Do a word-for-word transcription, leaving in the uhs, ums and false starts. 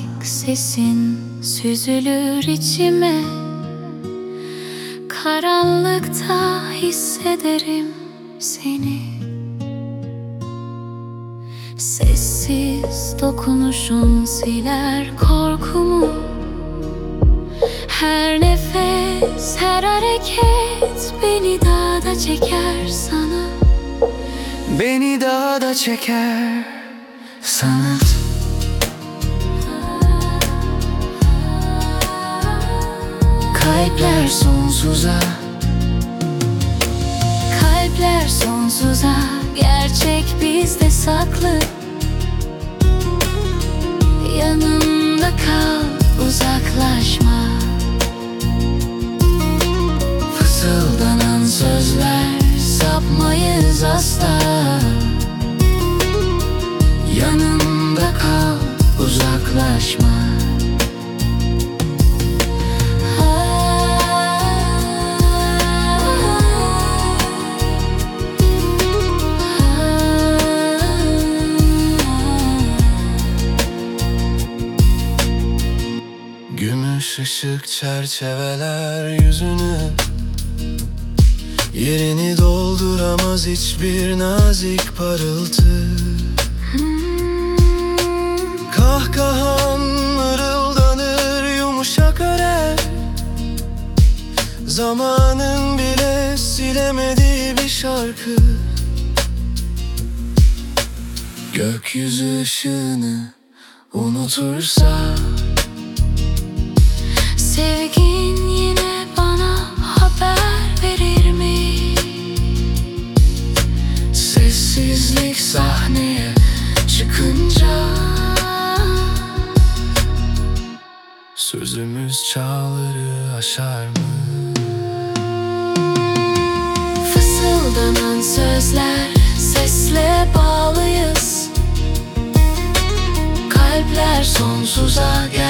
sesin süzülür içime. Karanlıkta hissederim seni. Sessiz dokunuşun siler korkumu. Her nefes, her hareket beni daha da çeker sana. Beni daha da çeker sana. Kalpler sonsuza, kalpler sonsuza, gerçek bizde saklı. Yanımda kal, uzaklaşma. Fısıldanan sözler, sapmayız asla. yanımda kal, uzaklaşma. Gümüş ışık çerçeveler yüzünü, yerini dolduramaz hiçbir nazik parıltı. Kahkahan mırıldanır, yumuşak örer. Zamanın bile silemediği bir şarkı. Gökyüzü ışığını unutursa, sevgin yine bana haber verir mi? Sessizlik sahneye çıkınca, sözümüz çağları aşar mı? Fısıldanan sözler, sesle bağlıyız. Kalpler sonsuza,